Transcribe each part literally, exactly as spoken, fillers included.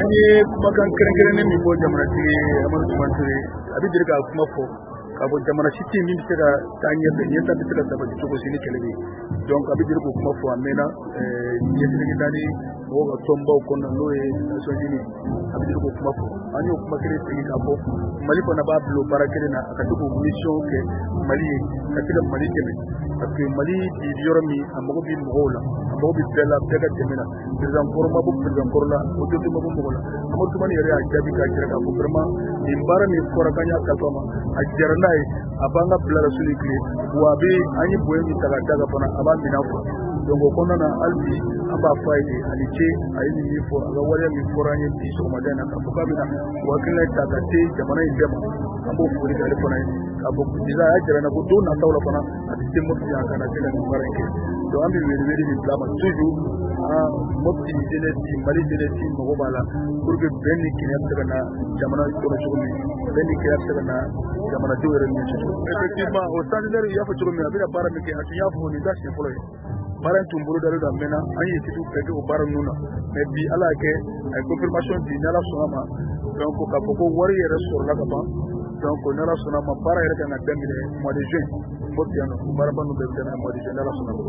ye kumakan kɛrɛnkɛrɛnnen min fɔ jamanatigi Amadu Tumani Ture a bɛ deli k'a kuma fɔ ka fɔ jamana si tɛ min bɛ se ka taa ɲɛfɛ ɲɛta bɛ se ka sabati cogo si ni kɛlɛ bɛ yen donc a bɛ deli k'o kuma fɔ a mɛnna ɲɛsirigi naani mɔgɔw ka tɔnbaw kɔnɔna n'o ye Nations Unies a bɛ deli k'o kuma fɔ an y'o kuma kelen sigi k'a fɔ Mali fana b'a bila o baara kelen na a ka se k'o mission kɛ Mali ye ka se ka Mali dɛmɛ parce que Mali bi yɔrɔ min a mago bɛ mɔgɔw la a mago bɛ bɛɛ la bɛɛ ka dɛmɛ na président kɔrɔ ma bɔ président kɔrɔ la autorité ma bɔ mɔgɔ la Amadu Tumani yɛrɛ y'a jaabi k'a jira k'a fɔ vraiment nin baara min fɔra k'an y'a kalifa ma a diyara n'a ye a b'an ka bila la soli tile wa a bɛ an ye bonya min ta k'a da ka fana a b'a minɛ fɔ donc o kɔnɔna na hali bi an b'a fɔ a ye ani ce a ye nin min fɔ a ka waleya min fɔra an ye bi sɔgɔmada in na k'a fɔ k'a bɛna o hakilina ta ka se jamana in bɛɛ ma an b'o foli k'ale fana ye k'a fɔ déjà a y'a jira n na ko don nataw la fana a bɛ se Mopti yan kana se ka nin baara in kɛ donc an bɛ wele wele min bila a ma toujours an Mopti jeunesse Mali jeunesse mago b'a la pour que bɛn ni kɛnɛya bɛ se ka na jamana kɔnɔ cogo min bɛn ni kɛnɛya bɛ se ka na jamanadenw yɛrɛ ni ɲɔgɔn cɛ effectivement o centenaire i y'a fɔ cogo min a bɛna baara min kɛ a tun y'a fɔ nin t'a siɲɛ fɔlɔ ye baara in tun bolo dalen don a mɛnna an ye études bɛɛ kɛ o baara ninnu na mais bi Ala y'a kɛ a ye confirmation di n'Ala sɔnna ma donc k'a fɔ ko wari yɛrɛ sɔrɔla ka ban donc n'Ala sɔnna ma baara yɛrɛ kan ka daminɛ mois de juin Mopti yan nɔ o baaraba ninnu bɛɛ bɛ daminɛ mois de juin n'Ala sɔnna ma.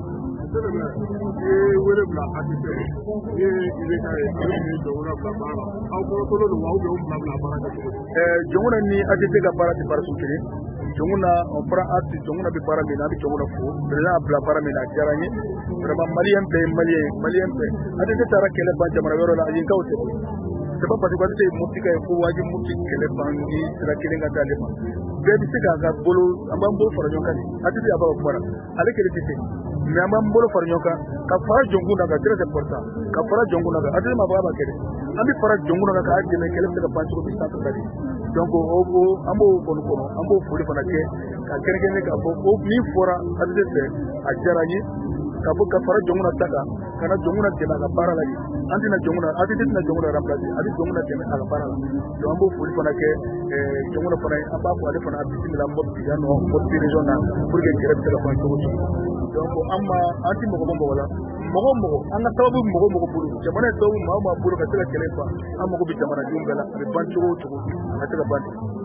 ye wele bila A T C ye I B K ye ale ni Jɔnkuna bila baara la aw kɔrɔtɔlen don wa ou bien u bila bila baara kɛ cogo di. Jɔnkuna ni A T C ka baara tɛ baara sugu kelen Jɔnkuna on fara ati Jɔnkuna bɛ baara min na a bɛ Jɔnkuna fo président a bila baara min na a diyara n ye vraiment malien bɛɛ ye malien ye malien bɛɛ A T C taara kɛlɛ ban jamana wɛrɛ la a ye kaw tɛ c'est pas parce que A T C ye Mopti ka ye ko wajibi Mopti kɛlɛ ban ni sira kelen ka d'ale ma bɛɛ bɛ se k'a ka bolo an b'an bolo fara ɲɔgɔn kan de A T C a b'a fɔ la ale kɛlɛ tɛ se mais an b'an bolo fara ɲɔgɔn kan ka fara Jɔnkuna kan très important ka fara Jɔnkuna kan A T C ma fɔ a b'a kɛlɛ an bɛ fara Jɔnkuna kan k'a dɛmɛ kɛlɛ bɛ se ka ban cogo min sanfɛ ka di donc o o an b'o kɔni kɔnɔ an b'o foli fana kɛ ka kɛrɛnkɛrɛnnen k'a fɔ ko min fɔra A T C fɛ a diyara n ye ka fɔ ka fara Jɔnkuna ta kan ka na Jɔnkuna dɛmɛ a ka baara la de an tɛna Jɔnkuna A T C tɛna Jɔnkuna remplacer a bɛ Jɔnkuna dɛmɛ a ka baara la donc an b'o foli fana kɛ Jɔnkuna fana ye an b'a fɔ ale fana a bisimila Mopti yan nɔ Mopti région na pour que kɛlɛ bɛ se ka ban cogo cogo donc an ma an tɛ mɔgɔ bɔ mɔgɔ la mɔgɔ mɔgɔ an ka sababu mɔgɔ mɔgɔ bolo jamana ye sababu maa o maa bolo ka se ka kɛlɛ ban an mago bɛ jamanadenw bɛɛ la a bɛ ban cogo o cogo a tɛ ka ban